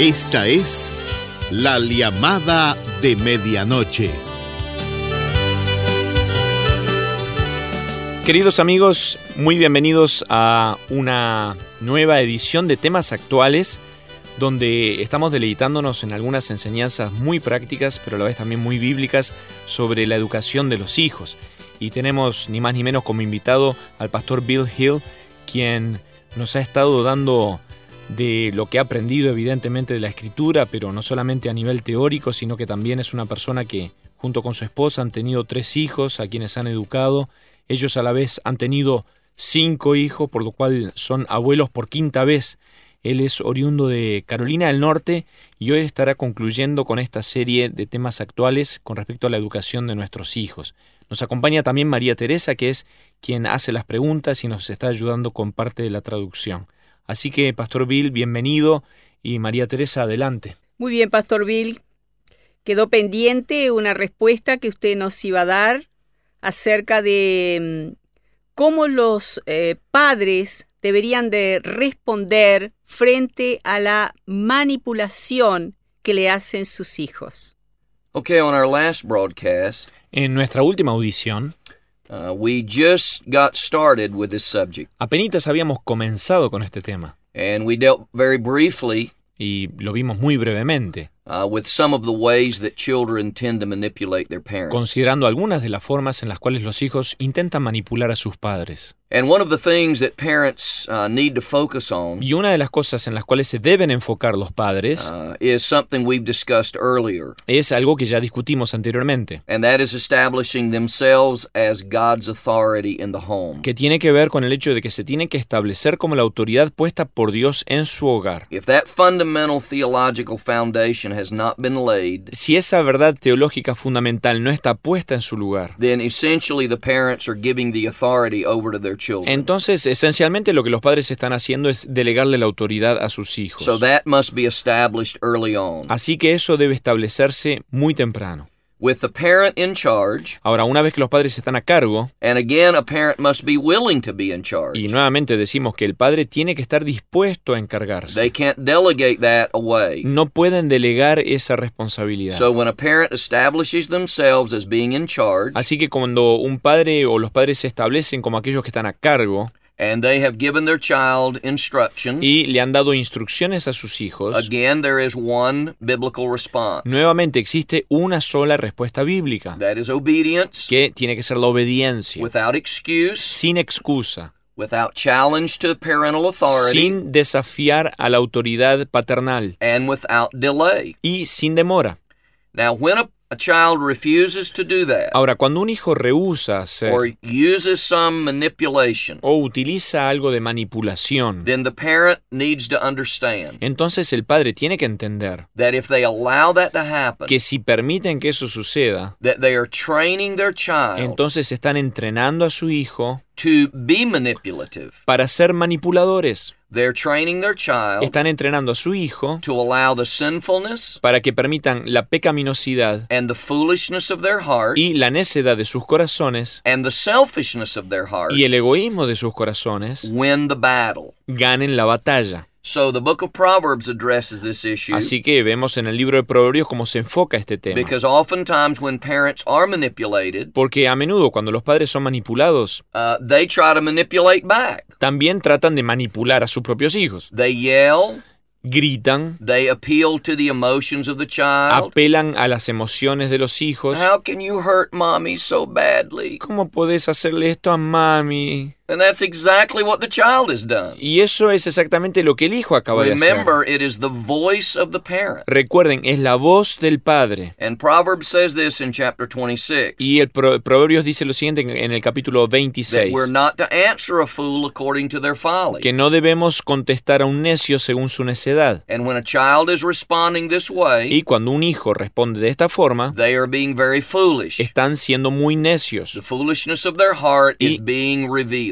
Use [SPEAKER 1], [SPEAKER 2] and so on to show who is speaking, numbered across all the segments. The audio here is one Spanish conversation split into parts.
[SPEAKER 1] Esta es La Llamada de Medianoche.
[SPEAKER 2] Queridos amigos, muy bienvenidos a una nueva edición de Temas Actuales, donde estamos deleitándonos en algunas enseñanzas muy prácticas, pero a la vez también muy bíblicas, sobre la educación de los hijos. Y tenemos ni más ni menos como invitado al pastor Bill Hill, quien nos ha estado dando de lo que ha aprendido evidentemente de la Escritura, pero no solamente a nivel teórico, sino que también es una persona que junto con su esposa han tenido 3 hijos a quienes han educado. Ellos a la vez han tenido 5 hijos, por lo cual son abuelos por 5ª vez. Él es oriundo de Carolina del Norte y hoy estará concluyendo con esta serie de temas actuales con respecto a la educación de nuestros hijos. Nos acompaña también María Teresa, que es quien hace las preguntas y nos está ayudando con parte de la traducción. Así que, Pastor Bill, bienvenido, y María Teresa, adelante.
[SPEAKER 3] Muy bien, Pastor Bill. Quedó pendiente una respuesta que usted nos iba a dar acerca de cómo los padres deberían de responder frente a la manipulación que le hacen sus hijos.
[SPEAKER 4] Okay, on our last broadcast,
[SPEAKER 2] En nuestra última audición,
[SPEAKER 4] we just got started with this subject,
[SPEAKER 2] apenitas habíamos comenzado con este tema,
[SPEAKER 4] and we dealt very briefly
[SPEAKER 2] y lo vimos muy brevemente,
[SPEAKER 4] with some of the ways that children tend to manipulate their parents.
[SPEAKER 2] considerando algunas de las formas en las cuales los hijos intentan manipular a sus padres.
[SPEAKER 4] And one of the things that parents need to focus on
[SPEAKER 2] Y una de las cosas en las cuales se deben enfocar los padres
[SPEAKER 4] is something we've discussed earlier,
[SPEAKER 2] es algo que ya discutimos anteriormente,
[SPEAKER 4] and that is establishing themselves as God's authority in the home.
[SPEAKER 2] que tiene que ver con el hecho de que se tiene que establecer como la autoridad puesta por Dios en su hogar.
[SPEAKER 4] If that fundamental theological foundation has not been laid,
[SPEAKER 2] Si esa verdad teológica fundamental no está puesta en su lugar,
[SPEAKER 4] then essentially the parents are giving the authority over to their children.
[SPEAKER 2] entonces esencialmente lo que los padres están haciendo es delegarle la autoridad a sus hijos.
[SPEAKER 4] So that must be established early on.
[SPEAKER 2] Así que eso debe establecerse muy temprano.
[SPEAKER 4] With the parent in charge,
[SPEAKER 2] Ahora, una vez que los padres están a cargo,
[SPEAKER 4] and again, a parent must be willing to be in charge.
[SPEAKER 2] y nuevamente decimos que el padre tiene que estar dispuesto a encargarse.
[SPEAKER 4] They can't delegate that away.
[SPEAKER 2] No pueden delegar esa responsabilidad.
[SPEAKER 4] So when a parent establishes themselves as being in charge,
[SPEAKER 2] Así que cuando un padre o los padres se establecen como aquellos que están a cargo
[SPEAKER 4] and they have given their child instructions,
[SPEAKER 2] y le han dado instrucciones a sus hijos,
[SPEAKER 4] again, there is one biblical response.
[SPEAKER 2] nuevamente existe una sola respuesta bíblica,
[SPEAKER 4] That is obedience,
[SPEAKER 2] que tiene que ser la obediencia,
[SPEAKER 4] without excuse,
[SPEAKER 2] sin excusa,
[SPEAKER 4] without challenge to parental authority,
[SPEAKER 2] sin desafiar a la autoridad paternal
[SPEAKER 4] and without delay.
[SPEAKER 2] y sin demora.
[SPEAKER 4] Now, when a child refuses to do that,
[SPEAKER 2] Ahora, cuando un hijo rehúsa hacer
[SPEAKER 4] or uses some manipulation,
[SPEAKER 2] o utiliza algo de manipulación,
[SPEAKER 4] then the parent needs to understand
[SPEAKER 2] entonces el padre tiene que entender
[SPEAKER 4] that if they allow that to happen,
[SPEAKER 2] que si permiten que eso suceda,
[SPEAKER 4] that they are training their child
[SPEAKER 2] entonces están entrenando a su hijo
[SPEAKER 4] to be manipulative.
[SPEAKER 2] para ser manipuladores.
[SPEAKER 4] They're training their child
[SPEAKER 2] Están entrenando a su hijo
[SPEAKER 4] to allow the sinfulness
[SPEAKER 2] para que permitan la pecaminosidad
[SPEAKER 4] and the foolishness of their heart
[SPEAKER 2] y la necedad de sus corazones
[SPEAKER 4] and the selfishness of their heart
[SPEAKER 2] y el egoísmo de sus corazones
[SPEAKER 4] win the battle.
[SPEAKER 2] ganen la batalla.
[SPEAKER 4] So the book of Proverbs addresses this issue,
[SPEAKER 2] Así que vemos en el libro de Proverbios cómo se enfoca este tema.
[SPEAKER 4] because oftentimes when parents are manipulated,
[SPEAKER 2] Porque a menudo cuando los padres son manipulados,
[SPEAKER 4] they try to manipulate back.
[SPEAKER 2] también tratan de manipular a sus propios hijos.
[SPEAKER 4] They yell,
[SPEAKER 2] Gritan,
[SPEAKER 4] they appeal to the emotions of the child.
[SPEAKER 2] apelan a las emociones de los hijos.
[SPEAKER 4] How can you hurt mommy so badly?
[SPEAKER 2] ¿Cómo podés hacerle esto a mami?
[SPEAKER 4] And that's exactly what the child has done.
[SPEAKER 2] Y eso es exactamente lo que el hijo acaba de hacer.
[SPEAKER 4] Remember, it is the voice of the parent.
[SPEAKER 2] Recuerden, es la voz del padre.
[SPEAKER 4] And Proverbs says this in chapter 26.
[SPEAKER 2] Y el Proverbios dice lo siguiente en el capítulo
[SPEAKER 4] That
[SPEAKER 2] 26.
[SPEAKER 4] we're not to answer a fool according to their folly.
[SPEAKER 2] Que no debemos contestar a un necio según su necedad.
[SPEAKER 4] And when a child is responding this way,
[SPEAKER 2] Y cuando un hijo responde de esta forma,
[SPEAKER 4] they are being very foolish.
[SPEAKER 2] están siendo muy necios.
[SPEAKER 4] The foolishness of their heart
[SPEAKER 2] Y
[SPEAKER 4] is being revealed.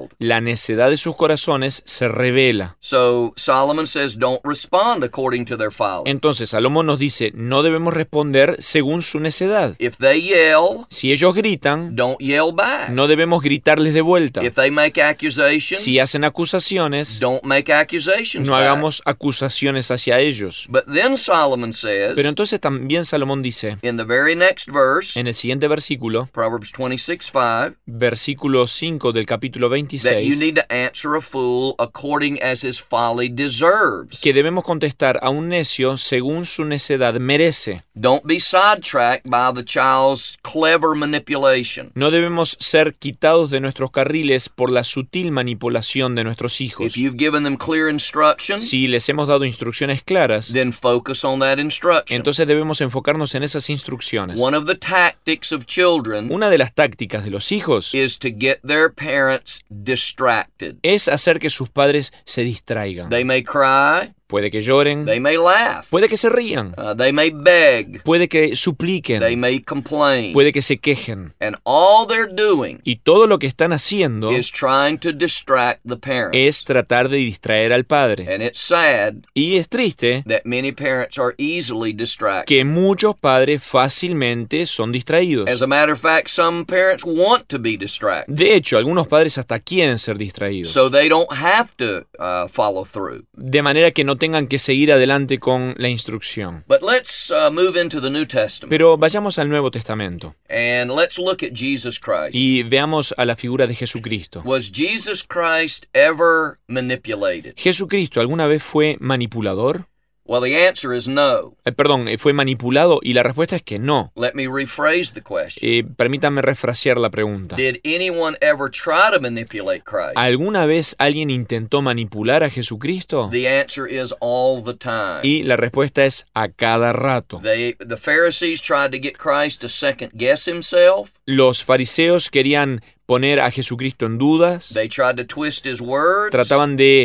[SPEAKER 4] revealed.
[SPEAKER 2] La necedad de sus corazones se revela.
[SPEAKER 4] So Solomon says, don't respond according to their folly.
[SPEAKER 2] Entonces Salomón nos dice, no debemos responder según su necedad.
[SPEAKER 4] If they yell,
[SPEAKER 2] Si ellos gritan,
[SPEAKER 4] don't yell back.
[SPEAKER 2] no debemos gritarles de vuelta.
[SPEAKER 4] If they make accusations,
[SPEAKER 2] Si hacen acusaciones,
[SPEAKER 4] don't make accusations
[SPEAKER 2] no
[SPEAKER 4] back.
[SPEAKER 2] hagamos acusaciones hacia ellos.
[SPEAKER 4] But then Solomon says,
[SPEAKER 2] Pero entonces también Salomón dice,
[SPEAKER 4] in the very next verse,
[SPEAKER 2] en el siguiente versículo,
[SPEAKER 4] Proverbs 26:5,
[SPEAKER 2] versículo 5 del capítulo
[SPEAKER 4] that you
[SPEAKER 2] 26,
[SPEAKER 4] need to answer a fool according as his folly deserves.
[SPEAKER 2] que debemos contestar a un necio según su necedad merece.
[SPEAKER 4] Don't be sidetracked by the child's clever manipulation.
[SPEAKER 2] No debemos ser quitados de nuestros carriles por la sutil manipulación de nuestros hijos.
[SPEAKER 4] If you've given them clear instruction,
[SPEAKER 2] Si les hemos dado instrucciones claras,
[SPEAKER 4] then focus on that instruction.
[SPEAKER 2] entonces debemos enfocarnos en esas instrucciones.
[SPEAKER 4] One of the tactics of children
[SPEAKER 2] Una de las tácticas de los hijos
[SPEAKER 4] is to get their parents distracted.
[SPEAKER 2] es hacer que sus padres se distraigan.
[SPEAKER 4] They may cry,
[SPEAKER 2] Puede que lloren,
[SPEAKER 4] they may laugh,
[SPEAKER 2] puede que se rían,
[SPEAKER 4] they may beg,
[SPEAKER 2] puede que
[SPEAKER 4] they
[SPEAKER 2] supliquen,
[SPEAKER 4] may complain.
[SPEAKER 2] puede que se quejen.
[SPEAKER 4] And all they're doing
[SPEAKER 2] Y todo lo que están haciendo
[SPEAKER 4] is trying to distract the parent.
[SPEAKER 2] es tratar de distraer al padre.
[SPEAKER 4] And it's sad
[SPEAKER 2] Y es triste
[SPEAKER 4] that many parents are easily distracted.
[SPEAKER 2] que muchos padres fácilmente son distraídos.
[SPEAKER 4] As a matter of fact, some parents want to be distracted,
[SPEAKER 2] De hecho, algunos padres hasta quieren ser distraídos.
[SPEAKER 4] so they don't have to follow through.
[SPEAKER 2] De manera que no tengan que seguir adelante con la instrucción.
[SPEAKER 4] But let's move into the New Testament,
[SPEAKER 2] Pero vayamos al Nuevo Testamento
[SPEAKER 4] and let's look at Jesus Christ.
[SPEAKER 2] y veamos a la figura de Jesucristo.
[SPEAKER 4] Was Jesus Christ ever manipulated?
[SPEAKER 2] ¿Jesucristo alguna vez fue manipulador?
[SPEAKER 4] Well, the answer is no.
[SPEAKER 2] ¿Fue manipulado? Y la respuesta es que no.
[SPEAKER 4] Let me rephrase the question.
[SPEAKER 2] Permítanme refrasear la pregunta.
[SPEAKER 4] Did anyone ever try to manipulate Christ?
[SPEAKER 2] ¿Alguna vez alguien intentó manipular a Jesucristo?
[SPEAKER 4] The answer is all the time.
[SPEAKER 2] Y la respuesta es a cada rato.
[SPEAKER 4] The Pharisees tried to get Christ to second guess himself.
[SPEAKER 2] Los fariseos querían poner a Jesucristo en dudas,
[SPEAKER 4] They tried to twist his words.
[SPEAKER 2] trataban de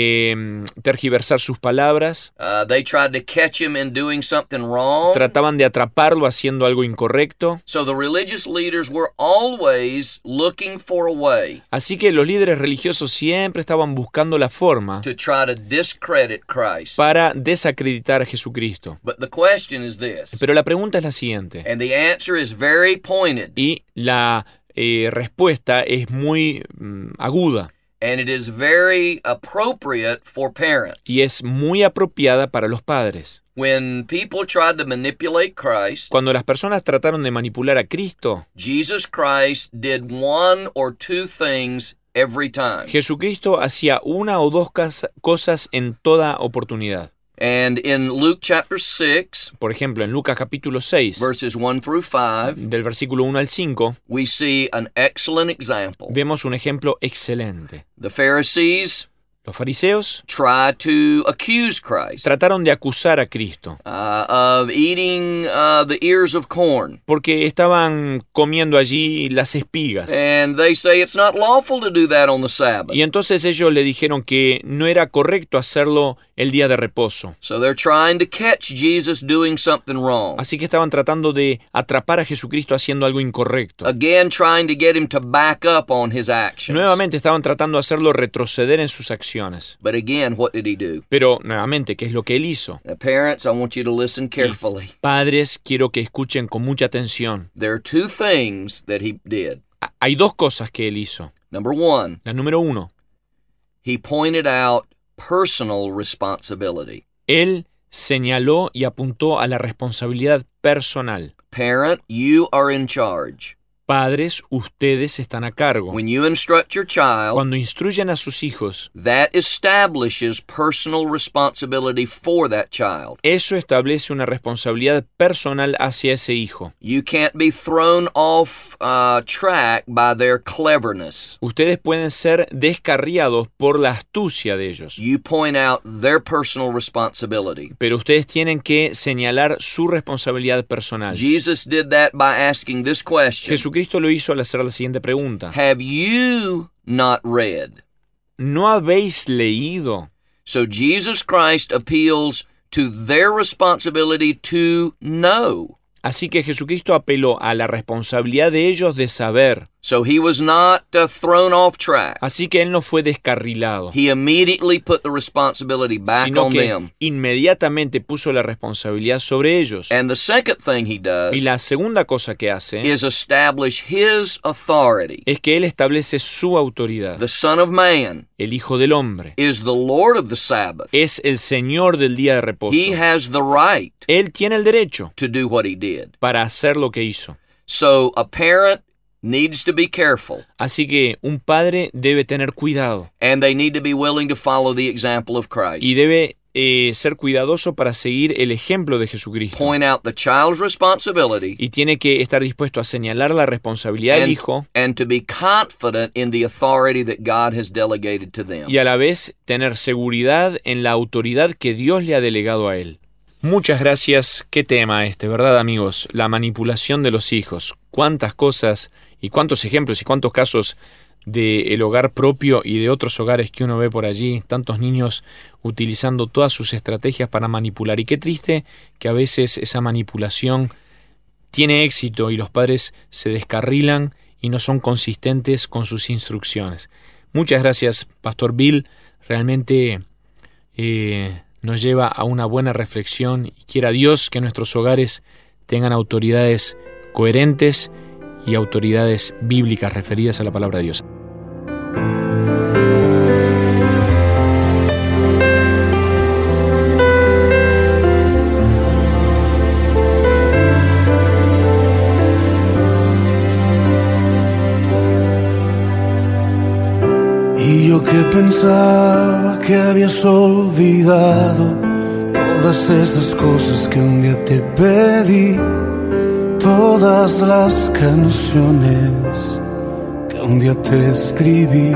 [SPEAKER 2] tergiversar sus palabras,
[SPEAKER 4] They tried to catch him in doing something wrong.
[SPEAKER 2] trataban de atraparlo haciendo algo incorrecto.
[SPEAKER 4] So the religious leaders were always looking for a way
[SPEAKER 2] Así que los líderes religiosos siempre estaban buscando la forma
[SPEAKER 4] to try to discredit Christ.
[SPEAKER 2] para desacreditar a Jesucristo.
[SPEAKER 4] But the question is this,
[SPEAKER 2] Pero la pregunta es la siguiente,
[SPEAKER 4] and the answer is very pointed,
[SPEAKER 2] y la respuesta es muy aguda
[SPEAKER 4] and it is very appropriate for parents.
[SPEAKER 2] y es muy apropiada para los padres.
[SPEAKER 4] When people tried to manipulate Christ,
[SPEAKER 2] Cuando las personas trataron de manipular a Cristo,
[SPEAKER 4] Jesus Christ did one or two things every time.
[SPEAKER 2] Jesucristo hacía una o dos cosas en toda oportunidad.
[SPEAKER 4] And in Luke chapter 6,
[SPEAKER 2] Por ejemplo, en Lucas capítulo 6,
[SPEAKER 4] verses 1 through 5,
[SPEAKER 2] del versículo 1 al 5,
[SPEAKER 4] we see an excellent example.
[SPEAKER 2] vemos un ejemplo excelente.
[SPEAKER 4] The Pharisees
[SPEAKER 2] Los fariseos
[SPEAKER 4] tried to accuse Christ
[SPEAKER 2] trataron de acusar a Cristo
[SPEAKER 4] of eating the ears of corn.
[SPEAKER 2] porque estaban comiendo allí las espigas.
[SPEAKER 4] And they say it's not lawful to do that on the Sabbath.
[SPEAKER 2] Y entonces ellos le dijeron que no era correcto hacerlo el día de reposo.
[SPEAKER 4] So they're trying to catch Jesus doing something wrong.
[SPEAKER 2] Así que estaban tratando de atrapar a Jesucristo haciendo algo incorrecto.
[SPEAKER 4] Again, trying to get him to back up on his actions.
[SPEAKER 2] Nuevamente estaban tratando de hacerlo retroceder en sus acciones.
[SPEAKER 4] But again, what did he do?
[SPEAKER 2] Pero nuevamente, ¿qué es lo que él hizo?
[SPEAKER 4] Now, parents, I want you to listen carefully.
[SPEAKER 2] Padres, quiero que escuchen con mucha atención.
[SPEAKER 4] There are two things that he did.
[SPEAKER 2] Hay dos cosas que él hizo.
[SPEAKER 4] Number one,
[SPEAKER 2] La número uno,
[SPEAKER 4] he pointed out personal responsibility.
[SPEAKER 2] él señaló y apuntó a la responsabilidad personal.
[SPEAKER 4] Parent, you are in charge.
[SPEAKER 2] Padres, ustedes están a cargo.
[SPEAKER 4] When you instruct your child,
[SPEAKER 2] Cuando instruyen a sus hijos,
[SPEAKER 4] that establishes personal responsibility for that child.
[SPEAKER 2] eso establece una responsabilidad personal hacia ese hijo.
[SPEAKER 4] You can't be thrown off track by their cleverness.
[SPEAKER 2] Ustedes pueden ser descarriados por la astucia de ellos,
[SPEAKER 4] You point out their personal responsibility.
[SPEAKER 2] pero ustedes tienen que señalar su responsabilidad personal.
[SPEAKER 4] Jesus did that by asking this question.
[SPEAKER 2] Jesucristo lo hizo al hacer la siguiente pregunta.
[SPEAKER 4] Have you not read?
[SPEAKER 2] ¿No habéis leído?
[SPEAKER 4] So Jesus Christ appeals to their responsibility to know.
[SPEAKER 2] Así que Jesucristo apeló a la responsabilidad de ellos de saber.
[SPEAKER 4] So he was not thrown off track.
[SPEAKER 2] Así que él no fue descarrilado,
[SPEAKER 4] He immediately put the responsibility back
[SPEAKER 2] sino
[SPEAKER 4] on
[SPEAKER 2] que
[SPEAKER 4] them.
[SPEAKER 2] inmediatamente puso la responsabilidad sobre ellos.
[SPEAKER 4] And the second thing he
[SPEAKER 2] Y
[SPEAKER 4] does
[SPEAKER 2] la segunda cosa que hace
[SPEAKER 4] is establish his authority.
[SPEAKER 2] es que él establece su autoridad.
[SPEAKER 4] The Son of Man
[SPEAKER 2] El Hijo del Hombre
[SPEAKER 4] is the Lord of the Sabbath.
[SPEAKER 2] es el Señor del día de reposo.
[SPEAKER 4] He has the right
[SPEAKER 2] Él tiene el derecho
[SPEAKER 4] to do what he did.
[SPEAKER 2] para hacer lo que hizo.
[SPEAKER 4] So a parent needs to be careful,
[SPEAKER 2] Así que un padre debe tener cuidado
[SPEAKER 4] and they need to be willing to follow the example of Christ.
[SPEAKER 2] y debe ser cuidadoso para seguir el ejemplo de Jesucristo.
[SPEAKER 4] Point out the child's responsibility
[SPEAKER 2] Y tiene que estar dispuesto a señalar la responsabilidad del hijo
[SPEAKER 4] and to be confident in the authority that God has delegated to them.
[SPEAKER 2] y a la vez tener seguridad en la autoridad que Dios le ha delegado a él. Muchas gracias. Qué tema este, ¿verdad, amigos? La manipulación de los hijos. Cuántas cosas y cuántos ejemplos y cuántos casos del hogar propio y de otros hogares que uno ve por allí. Tantos niños utilizando todas sus estrategias para manipular. Y qué triste que a veces esa manipulación tiene éxito y los padres se descarrilan y no son consistentes con sus instrucciones. Muchas gracias, Pastor Bill. Realmente nos lleva a una buena reflexión y quiera Dios que nuestros hogares tengan autoridades coherentes y autoridades bíblicas referidas a la palabra de Dios.
[SPEAKER 5] Y yo que pensaba que habías olvidado todas esas cosas que un día te pedí, todas las canciones que un día te escribí.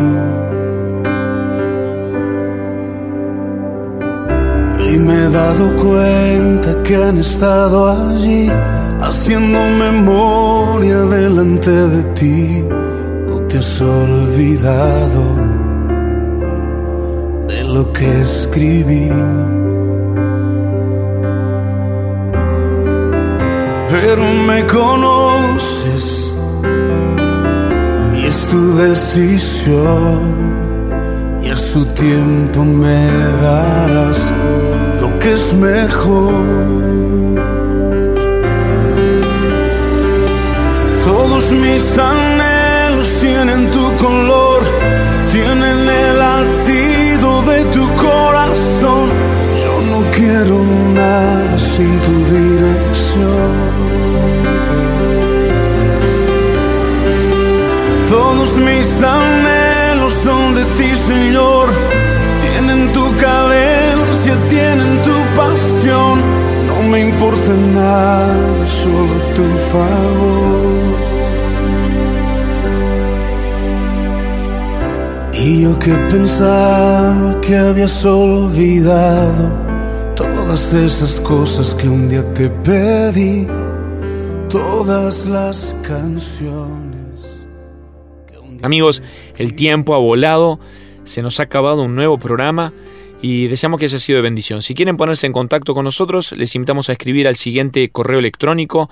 [SPEAKER 5] Y me he dado cuenta que han estado allí haciendo memoria delante de ti. No te has olvidado de lo que escribí. Pero me conoces y es tu decisión, y a su tiempo me darás lo que es mejor. Todos mis anhelos tienen tu color, tienen el latido de tu corazón. Yo no quiero nada sin tu dirección. Todos mis anhelos son de ti, Señor. Tienen tu cadencia, tienen tu pasión. No me importa nada, solo tu favor. Y yo que pensaba que habías olvidado todas esas cosas que un día te pedí, todas las canciones.
[SPEAKER 2] Amigos, el tiempo ha volado, se nos ha acabado un nuevo programa y deseamos que haya sido de bendición. Si quieren ponerse en contacto con nosotros, les invitamos a escribir al siguiente correo electrónico: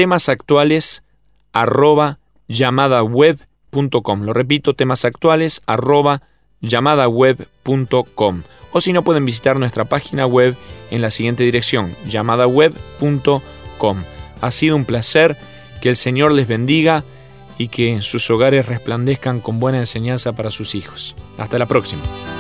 [SPEAKER 2] temasactuales@llamadaweb.com. Lo repito, temasactuales@llamadaweb.com. O si no, pueden visitar nuestra página web en la siguiente dirección: llamadaweb.com. Ha sido un placer, que el Señor les bendiga y que sus hogares resplandezcan con buena enseñanza para sus hijos. Hasta la próxima.